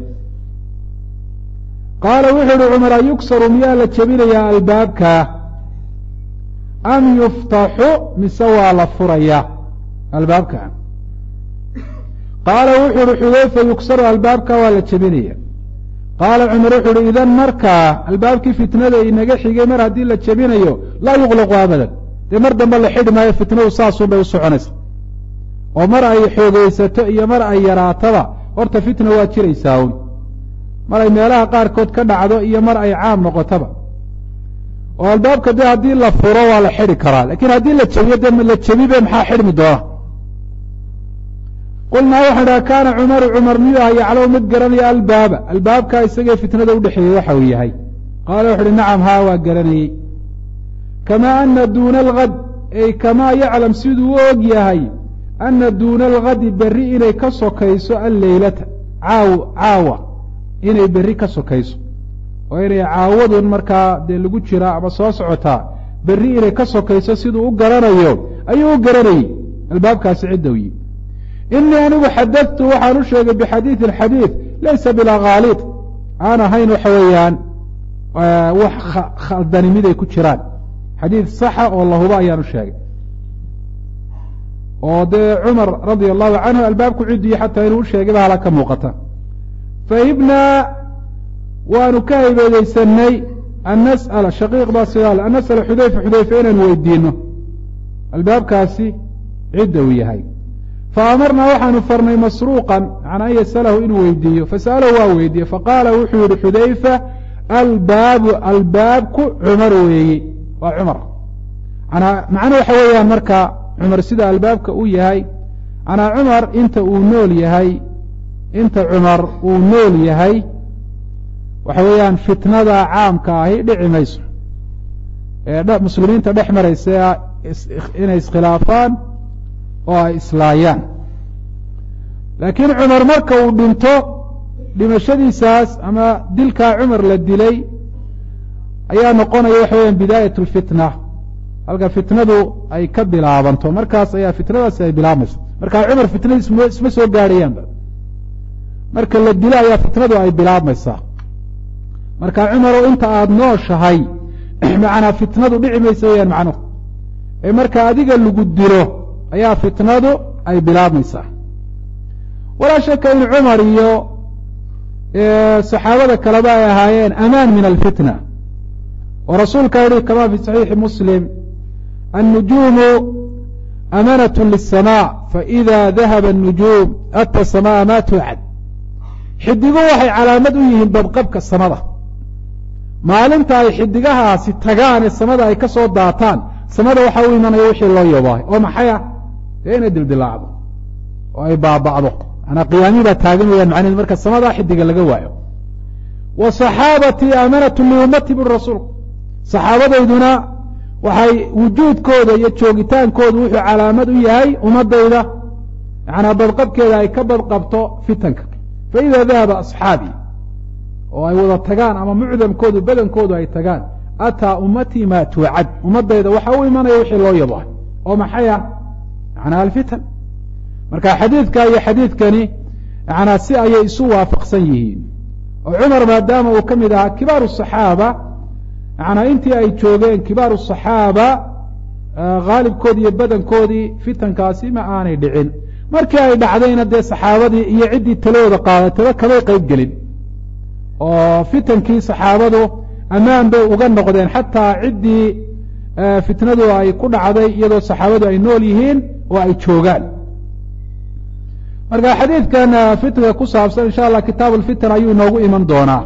qaala wuxuu uhi cumar ayugsaru miyaa la jebinayaa albaabkaa am yuftaxu mise waa la furayaa albaabkaa. qaala wuxuu uhi xudayfa yugsaru albaabka waa la jebinaya. qaala cumar wuxuu uhi idan markaa albaabkii fitnada inaga xigay mar haddii la jebinayo laa yuqlaqu abadan dee mar dambe la xidhi maayo fitnadu saasun bay u soconaysa oo mar ay xoogaysato iyo mar ay yaraataba horta fitna waa jiraysaa un mar ay meelaha qaarkood ka dhacdo iyo mar ay caam noqotaba oo albaabka dee haddii la furo waa la xidhi karaa laakiin haddii la jebiyo dee la jebibe maxaa xidhmi doona qulnaa waxaan dhaha kaana cumaru cumar miyuu aha yaclamu mid garanaya albaaba albaabkaa isagee fitnada udhexeeyey waxa uu yahay qaala wuxu uhi nacam haa waa garanayey kamaa ana duuna algad ay kamaa yaclam siduu u og yahay ana duuna algadi berri inay ka sokayso alleylata caawa inay berri ka sokayso oo inay caawadun markaa dee lagu jiraa ama soo socotaa berri inay ka sokayso siduu u garanayo ayuu u garanayey albaabkaasi cidda yi inii anigu xadadtu waxaan u sheegay bixadiidi xadiid laysa bilaa khaalid aan ahayn waxa weeyaan wax khaldani miday ku jiraan xadiid saxa oo lahuba ayaan u sheegay oo dee cumar radia allahu canhu albaabku cidiyo xataa inuu u sheegay ba hala ka muuqata fahibnaa waanu ka haybeedeysanay an nas'ala shaqiiq baa sidaale an nas'ala xudayfa inaan weydiino albaabkaasi cidda uu yahay faamarnaa waxaanu farnay masruuqan macnaa an yasalahu inuu weydiiyo fasa'alahu waa weydiiye faqaala wuxuu yihi xudayfa albaabku cumar weeye waa cumar macna waxa weeyaan marka cumar sida albaabka u yahay manaa cumar inta cumar uu nool yahay waxa weeyaan fitnada caamka ahi dhici mayso ee muslimiinta dhex maraysa inay iskhilaafaan oo ay islaayaan laakiin cumar marka uu dhinto dhimashadiisaas ama dilkaa cumar la dilay ayaa noqonaya waxa weyaan bidaayat lfitna halka fitnadu ay ka bilaabanto markaas ayaa fitnadaasi ay bilaabmaysa markaa cumar fitnadiis isma soo gaadhayaanba marka la dilo ayaa fitnadu ay bilaabmaysaa marka cumarow inta aada nooshahay macnaa fitnadu dhici maysa weyaan macnuhu ee marka adiga lagu dilo ayaa fitnadu ay bilaabmaysaa walaa shaka in cumar iyo saxaabada kaleba ay ahaayeen amaan min alfitna oo rasuulka yihi kama fi saxiixi muslim annujuumu amanat liلsamاء faإida dahaba الnujuum ata samاءa ma tuucad xidigu waxay calaamad u yihiin badqabka samada maalinta ay xidigahaasi tagaan ee samada ay ka soo daataan samada waxaa u imanaya wixii loo yabaahay oo maxay ah dee inay dildilaacdo oo ay baaba'do manaa qiyaamii baa taagan wayaan macneed marka samadaa xidiga laga waayo wa saxaabatii aamanatu liummati bu rasuulku saxaabadayduna waxay wujuudkooda iyo joogitaankoodu wuxuu calaamad u yahay ummadayda manaa badqabkeeda ay ka badqabto fitanka faida dahaba asxaabii oo ay wada tagaan ama mucdamkoodu badankoodu ay tagaan ataa ummatii maa tuucad ummadayda waxa u imanaya wixii loo yabaahay oo maxay ah manaa alfitan marka xadiidka iyo xadiidkani manaa si ayay isu waafaqsan yihiin oo cumar maadaama uu ka mid ahaa kibaaru الصaxaaba manaa intii ay joogeen kibaaru الصaxaaba haalibkoodi iyo badankoodii fitankaasi ma aanay dhicin markii ay dhacdayna dee saxaabadii iyo ciddii talooda qaadataba kamay qayb gelin oo fitankii saxaabadu ammaan bay uga noqdeen xataa ciddii fitnadu ay ku dhacday iyadoo saxaabadu ay nool yihiin oo ay joogaan marka xadiidkan fitnga ku saabsan insha allah kitaabu lfitan ayuu inoogu iman doonaa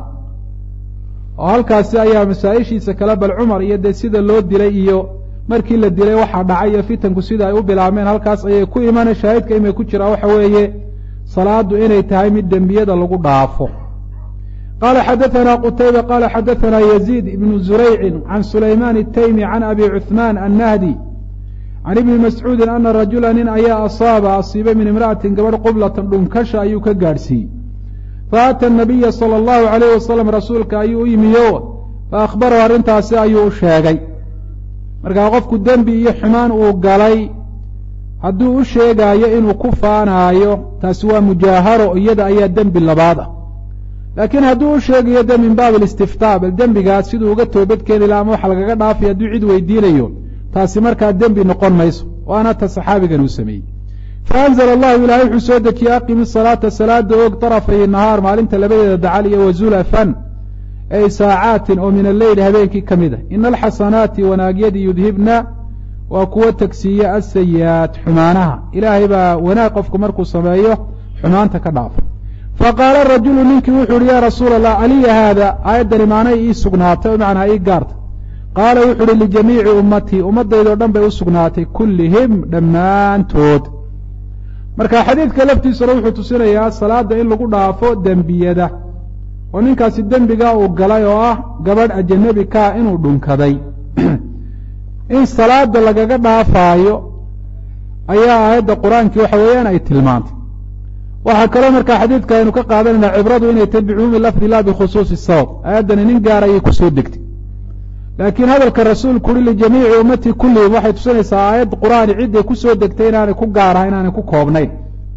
oo halkaasi ayaa masaa-ishiisa kale bal cumar iyo dee sida loo dilay iyo markii la dilay waxaa dhacay iyo fitanku sida ay u bilaabmeen halkaas ayay ku iman shaahidka imay ku jiraa waxa weeye salaadu inay tahay mid dembiyada lagu dhaafo qala xadaثna qtayba qala xadaثna yزيid ibn zurayci can sulayman الtaymi can abi cuثman الnahdi can ibni mascuudi ana rajula nin ayaa asiibay min imra'ati gabadh qublatan dhunkasha ayuu ka gaadhsiiyey faata الnabiya salى الlahu عalayh wasalam rasuulka ayuu u yimiyo faahbarahu arrintaasi ayuu u sheegay markaa qofku dembi iyo xumaan uu galay hadduu u sheegaayo inuu ku faanaayo taasi waa mujaaharo iyada ayaa dembi labaad ah laakiin hadduu u sheegayo de min baab اlistiftaa bal dembigaas siduu uga toobad keeni laha ama waxa lagaga dhaafay hadduu cid weydiinayo taasi markaa dembi noqon mayso waana ta saxaabigan uu sameeyey faanzla allahu ilahay wuxuu soo dejiyey aqimi salaata salaada og طarafay nahaar maalinta labadeeda dacal iyo wazulafan ay saacaatin oo min alleyl habeenkii ka mid a ina alxasanaati wanaagyadii yudhibna waa kuwo tagsiiya asayi'aat xumaanaha ilaahay baa wanaag qofku markuu sameeyo xumaanta ka dhaafa faqaala rajulu ninkii wuxuu uhi ya rasuula allah aliya haada aayaddani maanay ii sugnaatay o macnaa ii gaarta qaala wuxu uhi lijamiici ummatii ummaddaydoo dhan bay u sugnaatay kullihim dhammaantood marka xadiidka laftiisuna wuxuu tusinayaa salaada in lagu dhaafo dembiyada oo ninkaasi dembigaa uu galay oo ah gabadh ajanabi kaa inuu dhunkaday in salaada lagaga dhaafaayo ayaa aayadda qur-aankii waxa weeyaan ay tilmaantay waxaa kaloo markaa xadiidka aynu ka qaadanayna cibradu inay tahy bicumuumi lafdi la bikhusuusi sabab aayaddani nin gaar ayay kusoo degtay laakiin hadalka rasuulku uhi lijamiici ummatii kullihim waxay tusinaysaa aayad qur-aani cidday kusoo degtay inaanay ku gaaraha inaanay ku koobnayn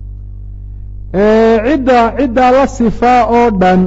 ciddaa la sifaa oo dhan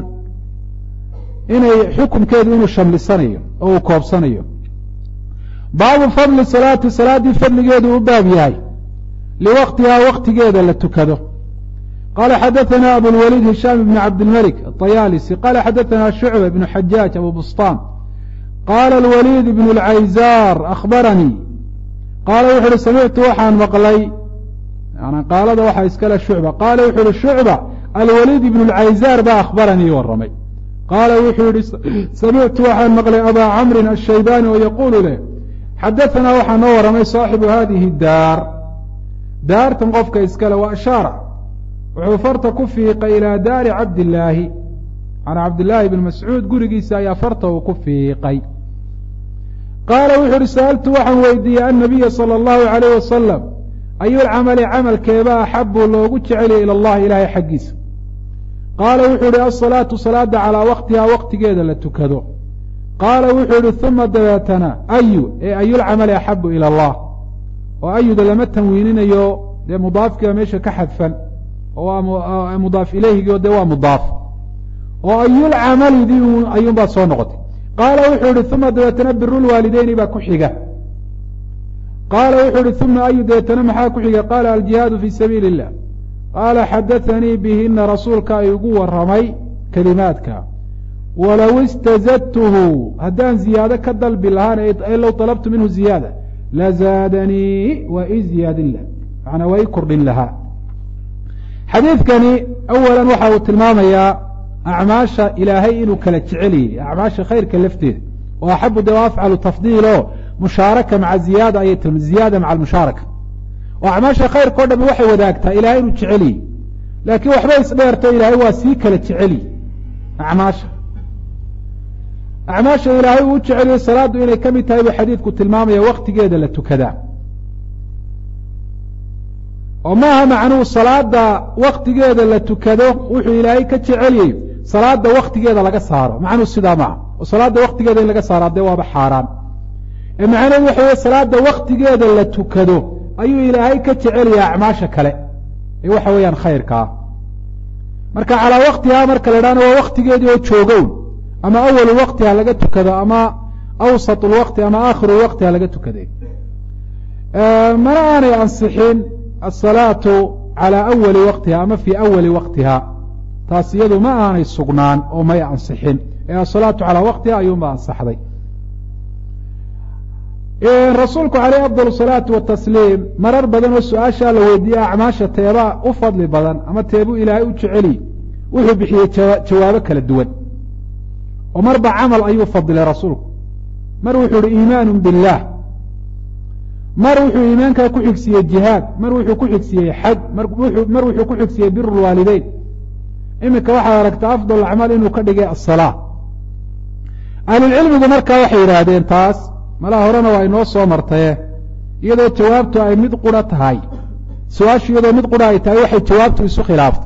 inay xukunkeedu inuu shamlisanayo oo uu koobsanayo baabu fadli salaati salaaddii fadligeedu u baab yahay liwaqtihaa waktigeeda la tukado qala xadaثna abulwaliid hishaam ibn cabdilmalik aطayaalisi qala xadaثna shucba ibnu xajaaj abu bustaan qaala alwaliid ibn اlcayzaar akhbaranii qaala wuxu uhi samictu waxaan maqlay qaalada waxaa iskale shucba qaala wuxuu uhi shucba alwaliid ibn اlcayzaar baa akhbaranii warramay qaala wuxuu yihi samictu waxaan maqlay abaa camrin ashaybaani oo yaquulu leh xadaثanaa waxaa noo warramay saaxibu hadihi daar daartan qofka iskale wa ashaara wuxuu farta ku fiiqay ilaa daari cabdillaahi can cabdillaahi bn mascuud gurigiisa ayaa farta uu ku fiiqay qaala wuxuu uhi sa'altu waxaan weydiiyey annabiya salى اllahu عalayh wasalam ayulcamali camalkeeba axabu loogu jeceliya ila allahi ilaahay xaggiisa qaala wuxuu ihi asalaatu salaada calaa waqtihaa waqtigeeda la tukado qaala wuxuu ihi uma dabeetana ayu ee ayulcamali axabu ila allah oo ayuda lama tanwiininayo dee mudaafkiiba meesha ka xadfan oo waa mudaaf ilayhigio dee waa mudaaf oo ayulcamalidii ayuunbaa soo noqotay qaala wuxuu ihi uma dabeetana birulwaalideyni baa ku xiga qaala wuxuu ihi uma ayu dabeetana maxaa ku xiga qaala aljihaadu fii sabiili illah qaala xadaanii bihina rasuulka ay igu warramay kelimaadka walow istazadtuhu haddaan ziyaado ka dalbi lahaan ay low طalabtu minhu ziyaada lazaadanii waa ii ziyaadin lah manaa waa ii kordhin lahaa xadiidkani awalan waxa uu tilmaamayaa acmaasha ilaahay inuu kala jeceliyey acmaasha khayrka lafteeda oo axabu de afcalu tafdiil oo mushaaraka maca ziyaada ayay ziyaada maca almushaaraka oo acmaasha khayrka o dhami waxay wadaagtaa ilahay inuu jeceliyey laakiin waxba isdheerto ilaahay waa sii kala jeceliy acmaasha ilaahay uu u jeceliyey salaaddu inay ka mid tahay buu xadiidku tilmaamaya waktigeeda la tukadaa oo maaha macnuhu salaada waktigeeda la tukado wuxuu ilaahay ka jeceliyey salaada waktigeeda laga saaro macnuhu sidaa maaha oo salaada waktigeeda in laga saaro dee waaba xaaraan ee macnaheedu waxa wey salaada waktigeeda la tukado ayuu ilaahay ka jecelaya acmaasha kale ee waxa weeyaan khayrkaa marka calaa waktihaa marka la idhahna waa waktigeedii oo joogow ama awalu waqtiha laga tukado ama awsat lwaqti ama aakhiru waqtiha laga tukade mana aanay ansixin asalaatu calaa awali waqtiha ama fii awali waqtiha taas iyadu ma aanay sugnaan oo may ansixin ee asalaatu calaa waqtiha ayuunba ansaxday rasuulku caleyh afdal salaatu watasliim marar badan oo su-aashaa la weydiiyey acmaasha teeba u fadli badan ama teebuu ilaahay u jeceli wuxuu bixiyey jawaabo kala duwan oo marba camal ayuu fadilay rasuulku mar wuxuu ihi iimaanu biاllah mar wuxuu iimaankaa ku xigsiiyey jihaad mar wuxuu ku xigsiiyey xaj mar wuxuu ku xigsiiyey bir lwaalideyn iminka waxaad aragta afdal acmaal inuu ka dhigay asalaa ahlulcilmigu markaa waxay yidhaahdeen taas malaha horena waa inoo soo martaye iyadoo jawaabtu ay mid qura tahay su-aashu iyadoo mid qura ay tahay waxay jawaabtu isu khilaaftay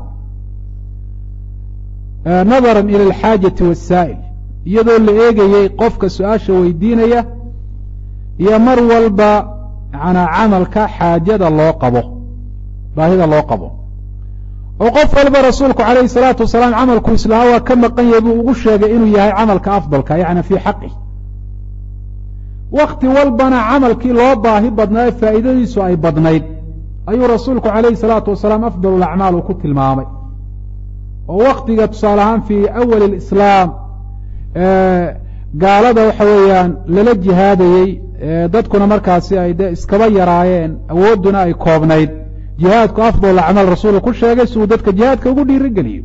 nadara ila alxaajati wasaa'il iyadoo la eegayey qofka su-aasha weydiinaya iyo mar walba manaa camalka xaajada loo qabo baahida loo qabo oo qof walba rasuulku calayhi salaatu wasalaam camalku islahaa waa ka maqan yahay buu ugu sheegay inuu yahay camalka afdalka yacni fii xaqih wakti walbana camalkii loo baahi badnaa faa'iidadiisu ay badnayd ayuu rasuulku calayhi salaatu wasalaam afdal alacmaal uu ku tilmaamay oo waktiga tusaale ahaan fii awali alislaam gaalada waxa weeyaan lala jihaadayey dadkuna markaasi ay de iskaba yaraayeen awoodduna ay koobnayd jihaadku afdal acmaal rasuulku ku sheegay si uu dadka jihaadka ugu dhiirigeliyo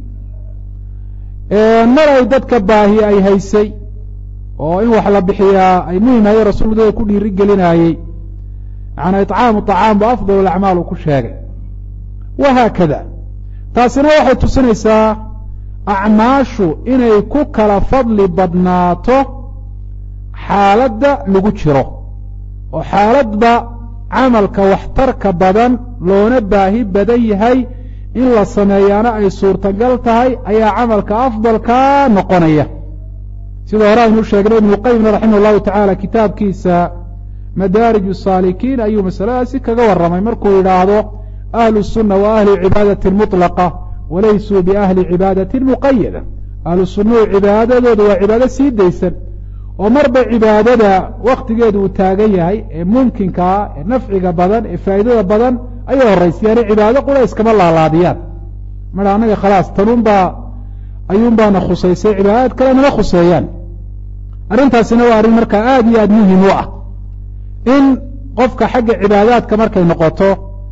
mar ay dadka baahi ay haysay oo in wax la bixiyaa ay muhim ahay rasuulku dadka ku dhiirigelinayey macnaa icaamu طacaam bu afdal alacmaal uu ku sheegay wahaakada taasina waxay tusinaysaa acmaashu inay ku kala fadli badnaato xaaladda lagu jiro oo xaaladba camalka waxtarka badan loona baahi badan yahay in la sameeyaana ay suurtagal tahay ayaa camalka afdalkaa noqonaya sida hore aynu sheegnay ibnuqayimna raximah llahu tacaala kitaabkiisa madaarij الsaalikiin ayuu masaladaasi kaga warramay markuu yidhaahdo ahlu الsuna wa ahli cibaadati muطlaqa walaysuu biahli cibaadati muqayada ahlu sunnahu cibaadadooda waa cibaado sii daysan oo marba cibaadada waktigeedu uu taagan yahay ee mumkinkaa ee nafciga badan ee faa'idada badan ayay horaysiyaane cibaado qura iskama laalaadiyaan mar annaga khalaas tanunbaa ayuunbaana khusaysay cibaadaad kale nama khuseeyaan arrintaasina waa arrin markaa aada iyo aada muhim u ah in qofka xagga cibaadaadka markay noqoto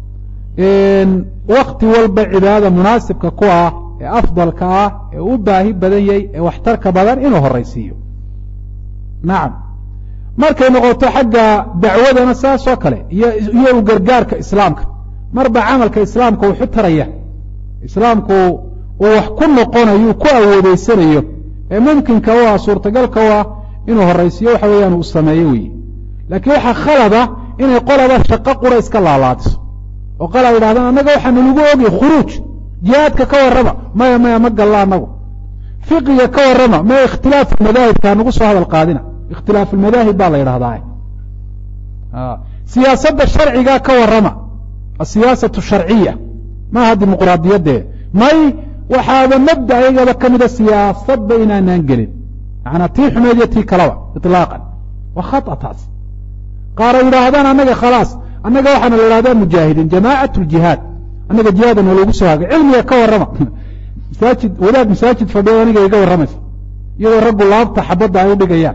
wakti walba cibaadada munaasibka ku ah ee afdalka ah ee u baahi badan yahay ee waxtarka badan inuu horaysiiyo nacam markay noqoto xagga dacwadana saas oo kale iyo u gargaarka islaamka marba camalka islaamka wuxu taraya islaamku uu wax ku noqonayo ku awoodeysanayo ee mumkinka u ah suurtagalka u ah inuu horaysiiyo waxa weeyaan uu sameeyo weeye laakiin waxaa khalada inay qolaba shaqo qura iska laalaadiso oo qola yidhahdaan annaga waxaanu lagu ogay khuruuj jihaadka ka warrama maya ma galla annagu fiqiga ka warrama maya ikhtilaafu madaahibka nagu soo hadal qaadina ikhtilaafu lmadaahib baa la yidhahdaa siyaasadda sharciga ka warrama asiyaasatu sharciya maaha dimuqraadiyadee may waxaaba mabda ayagaba ka mida siyaasadba inaanaan gelin macnaa tii xumeed iyo tii kalaba iطlaaqan waa khata taas qaar ay yidhaahdaan annaga khalaas annaga waxaana la yidhahdaa mujaahidiin jamaacat ljihaad annaga jihaadana loogu soo hagay cilmiga ka warrama masaajid wadaad masaajid fadhiyo aniga iga warramaysa iyadoo raggu laabta xabadda ay u dhigayaan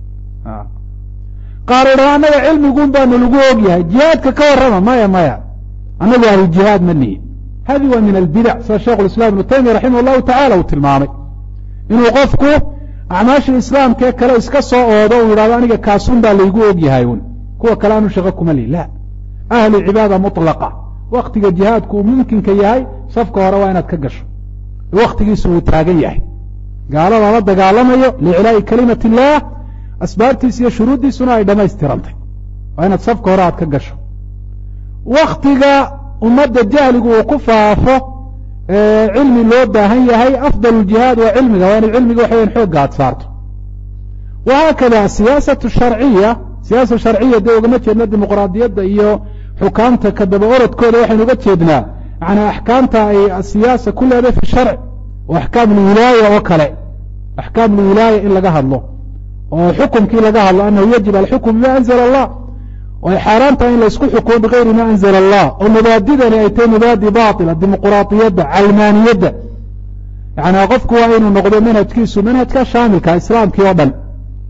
qaar yidhahda annaga cilmiguun baanu lagu ogyahay jihaadka ka warrama maya annagu ahlujihaad ma nihin hadi waa min albidac sida sheikhu islam ibnu taymiya raximah llahu tacala uu tilmaamay inuu qofku acmaasha islaamkaee kale iska soo oodo uu yidhahdo aniga kaasun baa laygu ogyahay un kuwa kale aanu shaqo kuma lihi la ahlu cibaada mutlaqa waktiga jihaadku uu mumkinka yahay safka hore waa inaad ka gasho waktigiisu uu taagan yahay gaalada la dagaalamayo liiclaa'i kalimati illaah asbaabtiisa iyo shuruuddiisuna ay dhammaystirantay waa inaad safka hore aad ka gasho waktiga ummadda jahligu uu ku faafo cilmi loo baahan yahay afdal jihaad waa cilmiga waa inay cilmiga waxa weyan xoogga aad saarto wahaakada siyaasatu sharciya siyaasa sharciya dee ugama jeedna dimuqraadiyadda iyo xukaamta ka daba orodkooda waxaynu uga jeednaa macnaa axkaamta ay asiyaasa ku leedahay fi sharc oo axkaam lwilaaya oo kale axkaam lwilaaya in laga hadlo oo xukumkii laga hadlo annahu yajib alxukm bima anzala allah oo ay xaaraan tahay in laysku xukumo bigayri ma anzala allah oo mabaadidani ay tahay mabaadi baatila dimuqraadiyadda calmaaniyadda yacnaa qofku waa inuu noqdo manhajkiisu manhajka shaamilka islaamkii oo dhan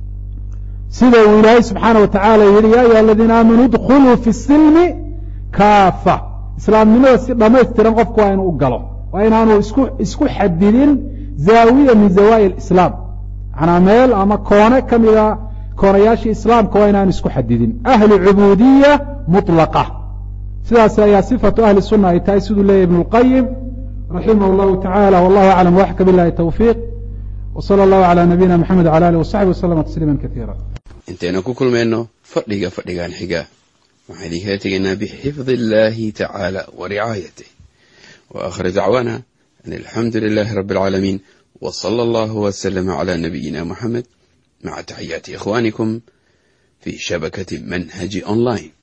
sida uu ilaahay subxaana wa tacaala yihi ya ayuha aladiina aamanuu idkuluu fi silmi kaafa islaamnimada si dhammaystiran qofku waa inuu u galo waa inaanu isku xadidin zaawiya min zawaa'i lislaam macnaa meel ama koone ka mida koonayaashii islaamka waa inaanu isku xadidin ahlu cubuudiya mutlaqa sidaas ayaa sifatu ahli sunna ay tahay siduu leeyahy ibnu اlqayim raximah اllahu tacaala wallahu aclam waxka bilahi tawfiiq wsala allahu calaa nabiyina mxamed wala alih wasaxbi waslama tasliima kaiira intaynu ku kulmayno fadhigan xiga waxaan idinkala tegaynaa bixifdi illaahi tacaala wa ricaayatih wa aakhir dacwaana an alxamdu lilaahi rabbi اlcaalamiin w sala allahu waslama cala nabiyina muxamed maca taxiyaati ikhwaanikum fi shabakati manhaji online.